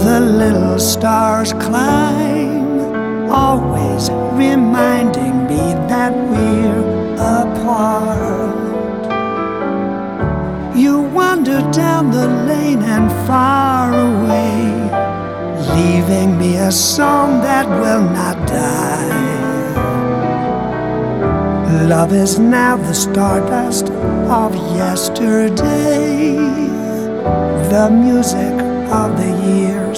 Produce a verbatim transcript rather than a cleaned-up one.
the little stars climb, always reminding me that we're apart. You wander down the lane and far away, leaving me a song that will not die. Love is now the stardust of yesterday, the music of the years